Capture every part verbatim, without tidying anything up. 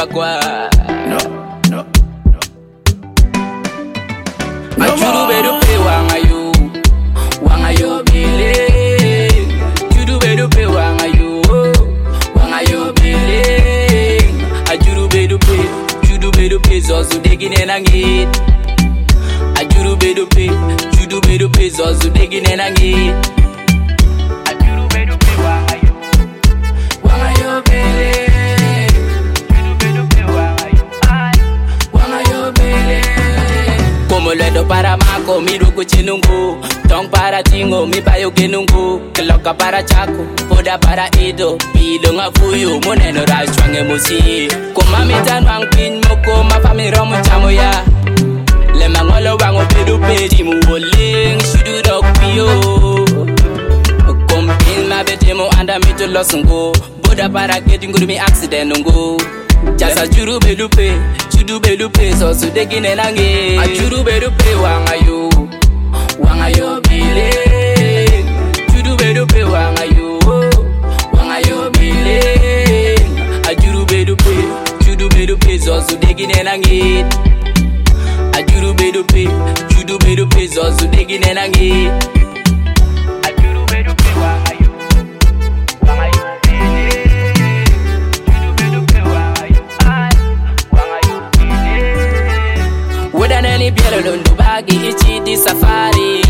bakwa. No, no, no. Ajuru bedu pe wangayo, wangayo bile. Judu bedu pe wangayo, wangayo bile. Ajuru bedu pe, judu bedu pe zozu degine nangit. Ajuru bedu pe, judu bedu pe zozu degine nangit. Ajuru bedu pe wangayo, wangayo bile. Judu bedu pe wangayo, wangayo bile. Como ledo para mako, mi ruku chinungu. Tong para tingo, mi payo genungu. Keloka para chako, poda para ido. Pido nga fuyo, moneno rachwange musi. Kuma mitan wang pin moko, ma fami romu chamo ya. Le mangolo wango pedu pedi mu woling, shudu dog piyo. Kumpin ma bete mo anda mi to losungo. Poda para gedingu mi accident nungu. Jasa juru belupe, judu belupe, so su degine nange. Ajuru belupe wangayo, wangayo bile. Judu belupe wangayo, wangayo bile. Ajuru belupe, judu belupe, so su degine nange. Ajuru belupe, judu belupe, so su degine nange. Ajuru belupe wangayo, wangayo bile. Nani bielo lundu bagi ichi di safari.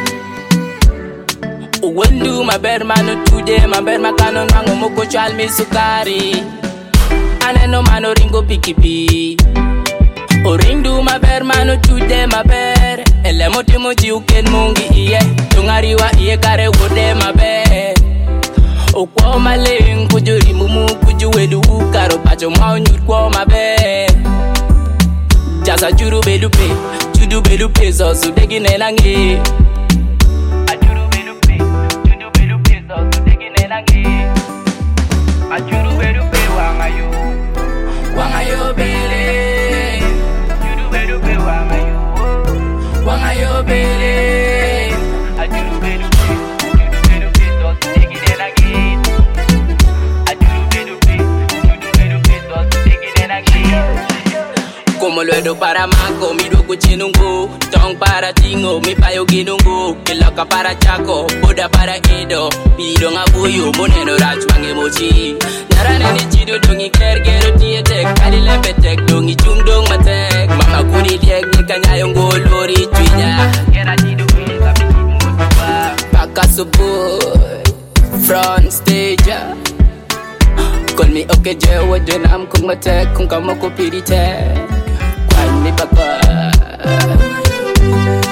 Uwendu maber manu tude maber makano nango moko chal mi sukari. Aneno mano ringo pikipi. Orindu maber manu tude maber. Ele moti moji uken mungi iye. Tungari wa iye kare wode maber. Ukwo maleng kujuri mumu kujuwedu karo pacho mao nyut kwa maber. Jasa juru belupe, judu belupe, zozu degine nange. Ajuru belupe, judu belupe, zozu degine nange. Ajuru belupe wangayo, wangayo bele. Judu belupe wangayo, wangayo bele. Ajuru belupe, judu belupe, zozu degine nange. Ajuru belupe, judu belupe, zozu degine nange. Como luego para mako, mi ruku chinungu. Tong para tingo, mi payo ginungu. Keloka para chako, poda para ido. Pido nga buyu, moneno rachwange mochi. Narane ni chido dongi kergero tietek. Kali lempetek, dongi chung dong matek. Mama kuni diek, ni kanyayong golori tuya. Kera chido wika, piki mutuwa. Paka suboy, front stage. Call me okay, Joe, what do I'm kung matek, kung kamoko piritek. Ni bakwa.